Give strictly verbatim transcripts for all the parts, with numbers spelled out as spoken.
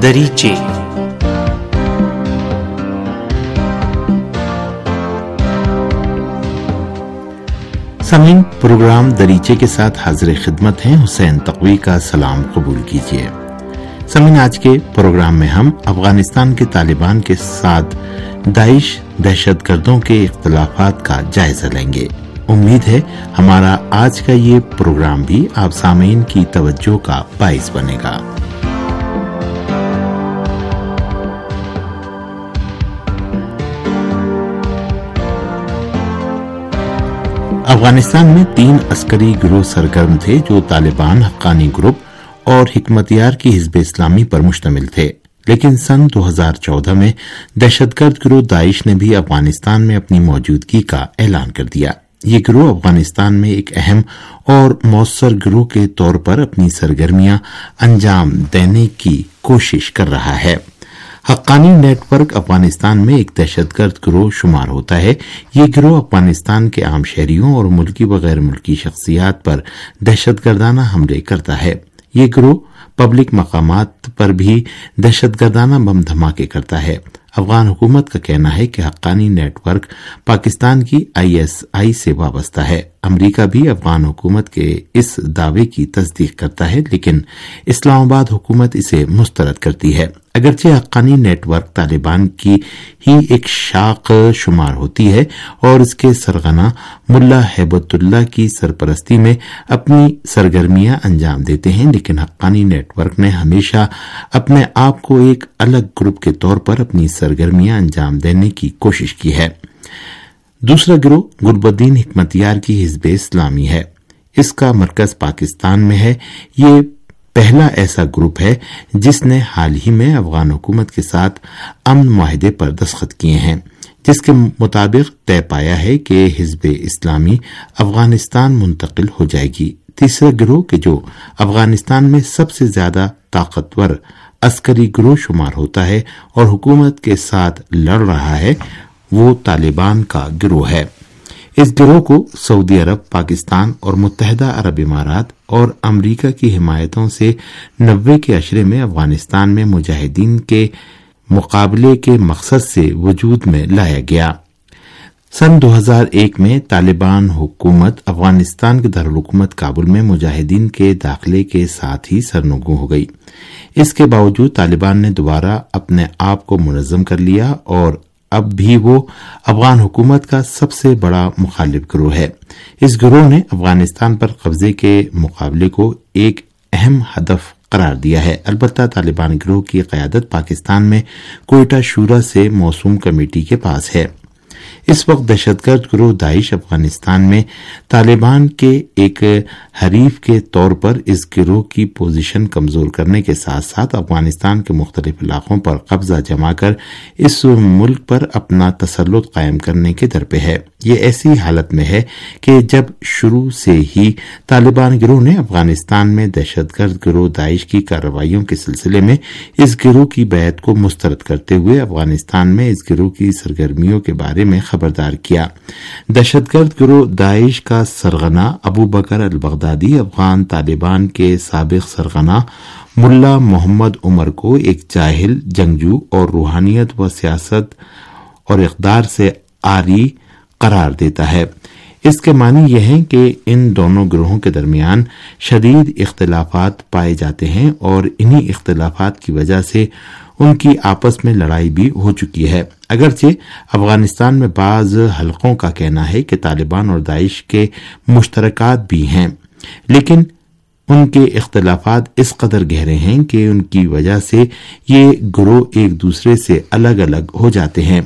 دریچے۔ سامعین، پروگرام دریچے کے ساتھ حاضر خدمت ہیں حسین تقوی کا سلام قبول کیجیے۔ سامعین، آج کے پروگرام میں ہم افغانستان کے طالبان کے ساتھ داعش دہشت گردوں کے اختلافات کا جائزہ لیں گے۔ امید ہے ہمارا آج کا یہ پروگرام بھی آپ سامعین کی توجہ کا باعث بنے گا۔ افغانستان میں تین عسکری گروہ سرگرم تھے جو طالبان، حقانی گروپ اور حکمتیار کی حزب اسلامی پر مشتمل تھے، لیکن سن دو ہزار چودہ میں دہشت گرد گروہ داعش نے بھی افغانستان میں اپنی موجودگی کا اعلان کر دیا۔ یہ گروہ افغانستان میں ایک اہم اور مؤثر گروہ کے طور پر اپنی سرگرمیاں انجام دینے کی کوشش کر رہا ہے۔ حقانی نیٹ ورک افغانستان میں ایک دہشت گرد گروہ شمار ہوتا ہے۔ یہ گروہ افغانستان کے عام شہریوں اور ملکی و غیر ملکی شخصیات پر دہشت گردانہ حملے کرتا ہے۔ یہ گروہ پبلک مقامات پر بھی دہشت گردانہ بم دھماکے کرتا ہے۔ افغان حکومت کا کہنا ہے کہ حقانی نیٹ ورک پاکستان کی آئی ایس آئی سے وابستہ ہے۔ امریکہ بھی افغان حکومت کے اس دعوے کی تصدیق کرتا ہے، لیکن اسلام آباد حکومت اسے مسترد کرتی ہے۔ اگرچہ حقانی نیٹ ورک طالبان کی ہی ایک شاخ شمار ہوتی ہے اور اس کے سرغنہ ملا ہیبت اللہ کی سرپرستی میں اپنی سرگرمیاں انجام دیتے ہیں، لیکن حقانی نیٹ ورک نے ہمیشہ اپنے آپ کو ایک الگ گروپ کے طور پر اپنی سرگرمیاں انجام دینے کی کوشش کی ہے۔ دوسرا گروہ گلبدین حکمتیار کی حزب اسلامی ہے۔ اس کا مرکز پاکستان میں ہے۔ یہ پہلا ایسا گروپ ہے جس نے حال ہی میں افغان حکومت کے ساتھ امن معاہدے پر دستخط کیے ہیں، جس کے مطابق طے پایا ہے کہ حزب اسلامی افغانستان منتقل ہو جائے گی۔ تیسرا گروہ کہ جو افغانستان میں سب سے زیادہ طاقتور عسکری گروہ شمار ہوتا ہے اور حکومت کے ساتھ لڑ رہا ہے، وہ طالبان کا گروہ ہے۔ اس گروہ کو سعودی عرب، پاکستان اور متحدہ عرب امارات اور امریکہ کی حمایتوں سے نوے کے عشرے میں افغانستان میں مجاہدین کے مقابلے کے مقصد سے وجود میں لایا گیا۔ سن دو ہزار ایک میں طالبان حکومت افغانستان کے دارالحکومت کابل میں مجاہدین کے داخلے کے ساتھ ہی سرنگوں ہو گئی۔ اس کے باوجود طالبان نے دوبارہ اپنے آپ کو منظم کر لیا اور اب بھی وہ افغان حکومت کا سب سے بڑا مخالف گروہ ہے۔ اس گروہ نے افغانستان پر قبضے کے مقابلے کو ایک اہم ہدف قرار دیا ہے۔ البتہ طالبان گروہ کی قیادت پاکستان میں کوئٹہ شورا سے موسوم کمیٹی کے پاس ہے۔ اس وقت دہشت گرد گروہ داعش افغانستان میں طالبان کے ایک حریف کے طور پر اس گروہ کی پوزیشن کمزور کرنے کے ساتھ ساتھ افغانستان کے مختلف علاقوں پر قبضہ جما کر اس ملک پر اپنا تسلط قائم کرنے کے درپے ہے۔ یہ ایسی حالت میں ہے کہ جب شروع سے ہی طالبان گروہ نے افغانستان میں دہشت گرد گروہ داعش کی کارروائیوں کے سلسلے میں اس گروہ کی بیعت کو مسترد کرتے ہوئے افغانستان میں اس گروہ کی سرگرمیوں کے بارے میں خبردار کیا۔ دہشت گرد گروہ داعش کا سرغنہ ابو بکر البغدادی افغان طالبان کے سابق سرغنہ ملا محمد عمر کو ایک جاہل، جنگجو اور روحانیت و سیاست اور اقدار سے عاری قرار دیتا ہے۔ اس کے معنی یہ ہیں کہ ان دونوں گروہوں کے درمیان شدید اختلافات پائے جاتے ہیں اور انہی اختلافات کی وجہ سے ان کی آپس میں لڑائی بھی ہو چکی ہے۔ اگرچہ افغانستان میں بعض حلقوں کا کہنا ہے کہ طالبان اور داعش کے مشترکات بھی ہیں، لیکن ان کے اختلافات اس قدر گہرے ہیں کہ ان کی وجہ سے یہ گروہ ایک دوسرے سے الگ الگ ہو جاتے ہیں۔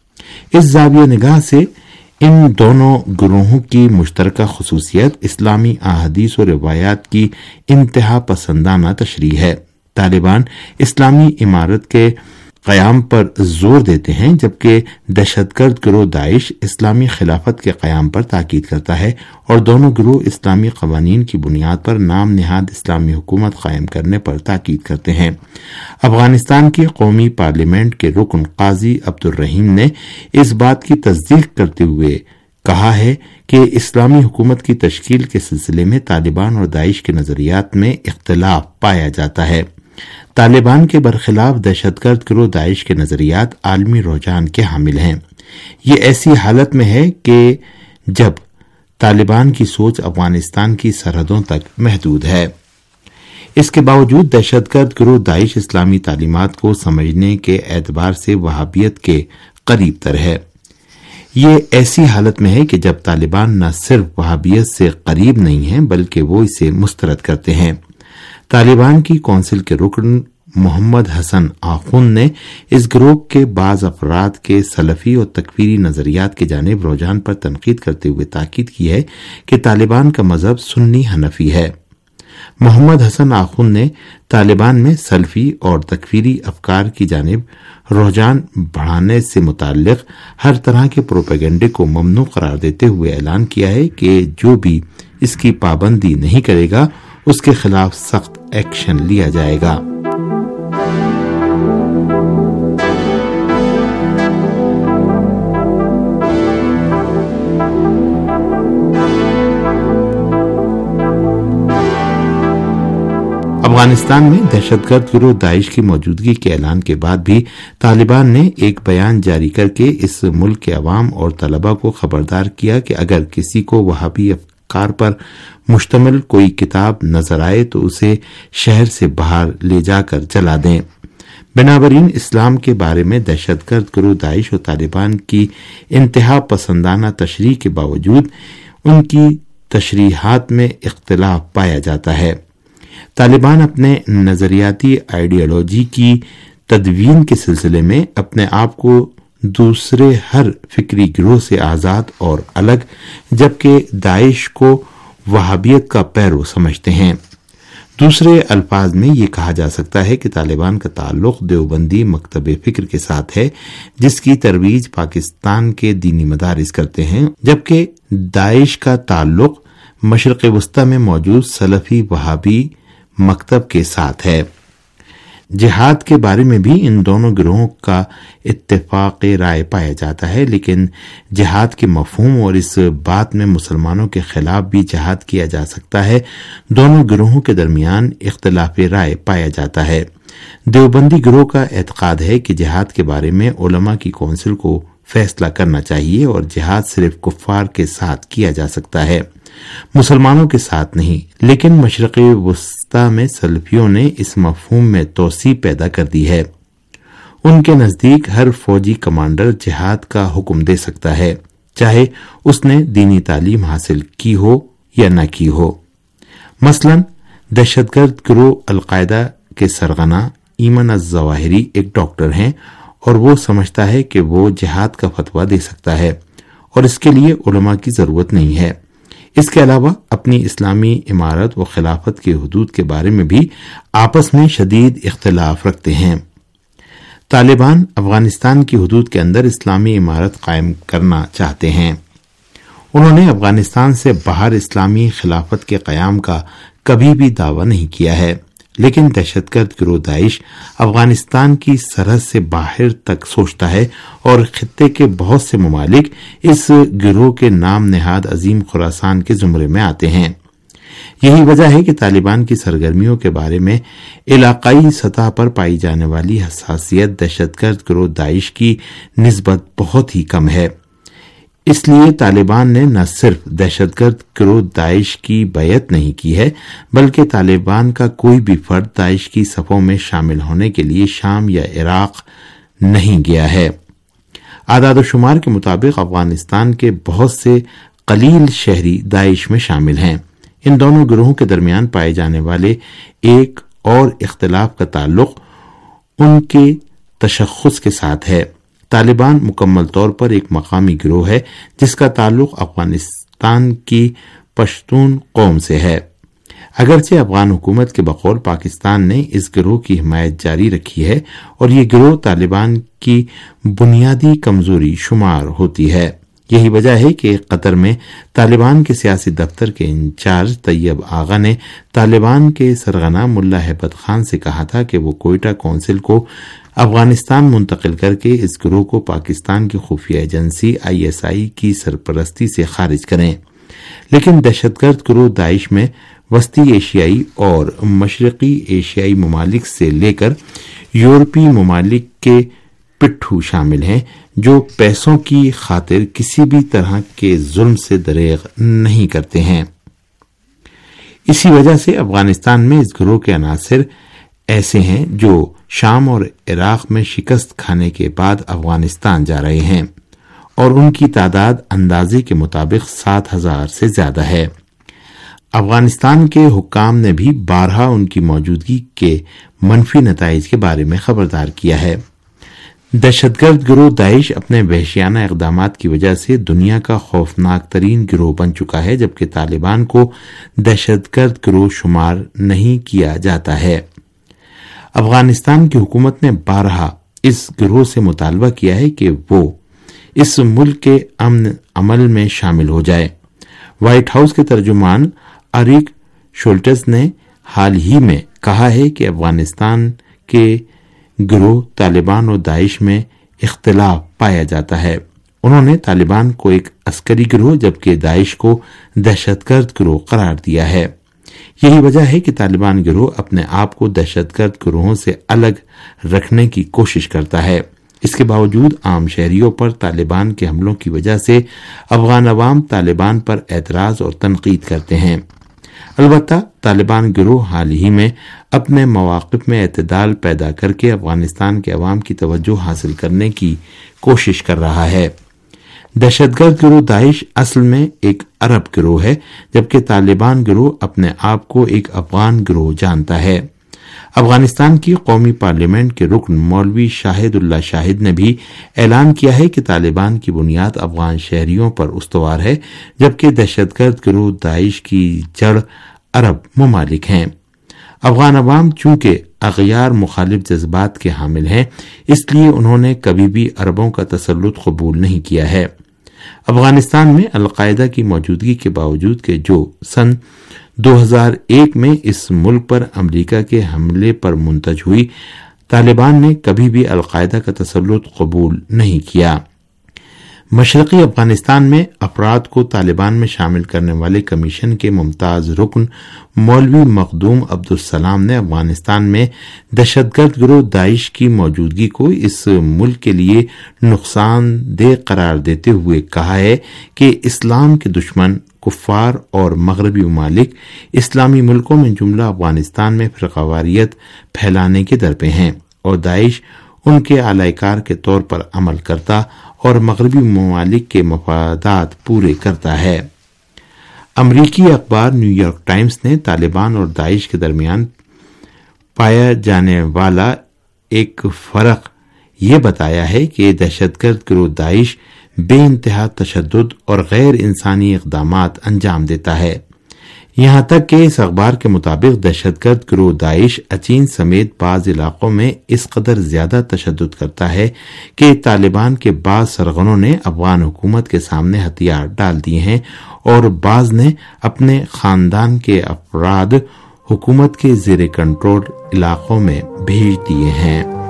اس زاویہ نگاہ سے ان دونوں گروہوں کی مشترکہ خصوصیت اسلامی احادیث و روایات کی انتہا پسندانہ تشریح ہے۔ طالبان اسلامی امارت کے قیام پر زور دیتے ہیں، جبکہ دہشت گرد گروہ داعش اسلامی خلافت کے قیام پر تاکید کرتا ہے، اور دونوں گروہ اسلامی قوانین کی بنیاد پر نام نہاد اسلامی حکومت قائم کرنے پر تاکید کرتے ہیں۔ افغانستان کی قومی پارلیمنٹ کے رکن قاضی عبدالرحیم نے اس بات کی تصدیق کرتے ہوئے کہا ہے کہ اسلامی حکومت کی تشکیل کے سلسلے میں طالبان اور داعش کے نظریات میں اختلاف پایا جاتا ہے۔ طالبان کے برخلاف دہشت گرد گروہ داعش کے نظریات عالمی رجحان کے حامل ہیں۔ یہ ایسی حالت میں ہے کہ جب طالبان کی سوچ افغانستان کی سرحدوں تک محدود ہے۔ اس کے باوجود دہشت گرد گروہ داعش اسلامی تعلیمات کو سمجھنے کے اعتبار سے وہابیت کے قریب تر ہے۔ یہ ایسی حالت میں ہے کہ جب طالبان نہ صرف وہابیت سے قریب نہیں ہیں بلکہ وہ اسے مسترد کرتے ہیں۔ طالبان کی کونسل کے رکن محمد حسن آخوند نے اس گروہ کے بعض افراد کے سلفی اور تکفیری نظریات کی جانب رجحان پر تنقید کرتے ہوئے تاکید کی ہے کہ طالبان کا مذہب سنی حنفی ہے۔ محمد حسن آخوند نے طالبان میں سلفی اور تکفیری افکار کی جانب رجحان بڑھانے سے متعلق ہر طرح کے پروپیگنڈے کو ممنوع قرار دیتے ہوئے اعلان کیا ہے کہ جو بھی اس کی پابندی نہیں کرے گا اس کے خلاف سخت ایکشن لیا جائے گا۔ افغانستان میں دہشت گرد گروہ داعش کی موجودگی کے اعلان کے بعد بھی طالبان نے ایک بیان جاری کر کے اس ملک کے عوام اور طلباء کو خبردار کیا کہ اگر کسی کو وہابی افکار پر مشتمل کوئی کتاب نظر آئے تو اسے شہر سے باہر لے جا کر جلا دیں۔ بنابراین اسلام کے بارے میں دہشت گرد گروہ داعش اور طالبان کی انتہا پسندانہ تشریح کے باوجود ان کی تشریحات میں اختلاف پایا جاتا ہے۔ طالبان اپنے نظریاتی آئیڈیالوجی کی تدوین کے سلسلے میں اپنے آپ کو دوسرے ہر فکری گروہ سے آزاد اور الگ جبکہ داعش کو وہابیت کا پیرو سمجھتے ہیں۔ دوسرے الفاظ میں یہ کہا جا سکتا ہے کہ طالبان کا تعلق دیوبندی مکتب فکر کے ساتھ ہے جس کی ترویج پاکستان کے دینی مدارس کرتے ہیں، جبکہ داعش کا تعلق مشرق وسطی میں موجود سلفی وہابی مکتب کے ساتھ ہے۔ جہاد کے بارے میں بھی ان دونوں گروہوں کا اتفاق رائے پایا جاتا ہے، لیکن جہاد کے مفہوم اور اس بات میں مسلمانوں کے خلاف بھی جہاد کیا جا سکتا ہے دونوں گروہوں کے درمیان اختلاف رائے پایا جاتا ہے۔ دیوبندی گروہ کا اعتقاد ہے کہ جہاد کے بارے میں علماء کی کونسل کو فیصلہ کرنا چاہیے اور جہاد صرف کفار کے ساتھ کیا جا سکتا ہے، مسلمانوں کے ساتھ نہیں، لیکن مشرق وسطی میں سلفیوں نے اس مفہوم میں توسیع پیدا کر دی ہے۔ ان کے نزدیک ہر فوجی کمانڈر جہاد کا حکم دے سکتا ہے، چاہے اس نے دینی تعلیم حاصل کی ہو یا نہ کی ہو۔ مثلاً دہشت گرد گروہ القاعدہ کے سرغنہ ایمن الظواہری ایک ڈاکٹر ہیں اور وہ سمجھتا ہے کہ وہ جہاد کا فتویٰ دے سکتا ہے اور اس کے لیے علماء کی ضرورت نہیں ہے۔ اس کے علاوہ اپنی اسلامی امارت و خلافت کے حدود کے بارے میں بھی آپس میں شدید اختلاف رکھتے ہیں۔ طالبان افغانستان کی حدود کے اندر اسلامی امارت قائم کرنا چاہتے ہیں۔ انہوں نے افغانستان سے باہر اسلامی خلافت کے قیام کا کبھی بھی دعویٰ نہیں کیا ہے، لیکن دہشت گرد گروہ داعش افغانستان کی سرحد سے باہر تک سوچتا ہے اور خطے کے بہت سے ممالک اس گروہ کے نام نہاد عظیم خراسان کے زمرے میں آتے ہیں۔ یہی وجہ ہے کہ طالبان کی سرگرمیوں کے بارے میں علاقائی سطح پر پائی جانے والی حساسیت دہشت گرد گروہ داعش کی نسبت بہت ہی کم ہے۔ اس لیے طالبان نے نہ صرف دہشت گرد گروہ داعش کی بیعت نہیں کی ہے بلکہ طالبان کا کوئی بھی فرد داعش کی صفوں میں شامل ہونے کے لیے شام یا عراق نہیں گیا ہے۔ اعداد و شمار کے مطابق افغانستان کے بہت سے قلیل شہری داعش میں شامل ہیں۔ ان دونوں گروہوں کے درمیان پائے جانے والے ایک اور اختلاف کا تعلق ان کے تشخص کے ساتھ ہے۔ طالبان مکمل طور پر ایک مقامی گروہ ہے جس کا تعلق افغانستان کی پشتون قوم سے ہے۔ اگرچہ افغان حکومت کے بقول پاکستان نے اس گروہ کی حمایت جاری رکھی ہے اور یہ گروہ طالبان کی بنیادی کمزوری شمار ہوتی ہے۔ یہی وجہ ہے کہ قطر میں طالبان کے سیاسی دفتر کے انچارج طیب آغا نے طالبان کے سرغنہ ملا ہیبت خان سے کہا تھا کہ وہ کوئٹہ کونسل کو افغانستان منتقل کر کے اس گروہ کو پاکستان کی خفیہ ایجنسی آئی ایس آئی کی سرپرستی سے خارج کریں، لیکن دہشت گرد گروہ داعش میں وسطی ایشیائی اور مشرقی ایشیائی ممالک سے لے کر یورپی ممالک کے پٹھو شامل ہیں جو پیسوں کی خاطر کسی بھی طرح کے ظلم سے دریغ نہیں کرتے ہیں۔ اسی وجہ سے افغانستان میں اس گروہ کے عناصر ایسے ہیں جو شام اور عراق میں شکست کھانے کے بعد افغانستان جا رہے ہیں اور ان کی تعداد اندازے کے مطابق سات ہزار سے زیادہ ہے۔ افغانستان کے حکام نے بھی بارہا ان کی موجودگی کے منفی نتائج کے بارے میں خبردار کیا ہے۔ دہشت گرد گروہ داعش اپنے وحشیانہ اقدامات کی وجہ سے دنیا کا خوفناک ترین گروہ بن چکا ہے، جبکہ طالبان کو دہشت گرد گروہ شمار نہیں کیا جاتا ہے۔ افغانستان کی حکومت نے بارہا اس گروہ سے مطالبہ کیا ہے کہ وہ اس ملک کے امن عمل میں شامل ہو جائے۔ وائٹ ہاؤس کے ترجمان اریک شولٹز نے حال ہی میں کہا ہے کہ افغانستان کے گروہ طالبان اور داعش میں اختلاف پایا جاتا ہے۔ انہوں نے طالبان کو ایک عسکری گروہ جبکہ داعش کو دہشت گرد گروہ قرار دیا ہے۔ یہی وجہ ہے کہ طالبان گروہ اپنے آپ کو دہشت گرد گروہوں سے الگ رکھنے کی کوشش کرتا ہے۔ اس کے باوجود عام شہریوں پر طالبان کے حملوں کی وجہ سے افغان عوام طالبان پر اعتراض اور تنقید کرتے ہیں۔ البتہ طالبان گروہ حال ہی میں اپنے مواقف میں اعتدال پیدا کر کے افغانستان کے عوام کی توجہ حاصل کرنے کی کوشش کر رہا ہے۔ دہشت گرد گروہ داعش اصل میں ایک عرب گروہ ہے، جبکہ طالبان گروہ اپنے آپ کو ایک افغان گروہ جانتا ہے۔ افغانستان کی قومی پارلیمنٹ کے رکن مولوی شاہد اللہ شاہد نے بھی اعلان کیا ہے کہ طالبان کی بنیاد افغان شہریوں پر استوار ہے، جبکہ دہشت گرد گروہ داعش کی جڑ عرب ممالک ہیں۔ افغان عوام چونکہ اغیار مخالف جذبات کے حامل ہیں، اس لیے انہوں نے کبھی بھی عربوں کا تسلط قبول نہیں کیا ہے۔ افغانستان میں القاعدہ کی موجودگی کے باوجود کہ جو سن دو ہزار ایک میں اس ملک پر امریکہ کے حملے پر منتج ہوئی، طالبان نے کبھی بھی القاعدہ کا تسلط قبول نہیں کیا۔ مشرقی افغانستان میں افراد کو طالبان میں شامل کرنے والے کمیشن کے ممتاز رکن مولوی مخدوم عبدالسلام نے افغانستان میں دہشت گرد گروہ داعش کی موجودگی کو اس ملک کے لیے نقصان دہ قرار دیتے ہوئے کہا ہے کہ اسلام کے دشمن کفار اور مغربی ممالک اسلامی ملکوں میں جملہ افغانستان میں فرقہ واریت پھیلانے کے درپے ہیں اور داعش ان کے اعلی کار کے طور پر عمل کرتا اور مغربی ممالک کے مفادات پورے کرتا ہے۔ امریکی اخبار نیو یارک ٹائمز نے طالبان اور داعش کے درمیان پایا جانے والا ایک فرق یہ بتایا ہے کہ دہشت گرد گروہ داعش بے انتہا تشدد اور غیر انسانی اقدامات انجام دیتا ہے۔ یہاں تک کہ اس اخبار کے مطابق دہشت گرد گروہ داعش اچین سمیت بعض علاقوں میں اس قدر زیادہ تشدد کرتا ہے کہ طالبان کے بعض سرغنوں نے افغان حکومت کے سامنے ہتھیار ڈال دیے ہیں اور بعض نے اپنے خاندان کے افراد حکومت کے زیر کنٹرول علاقوں میں بھیج دیے ہیں۔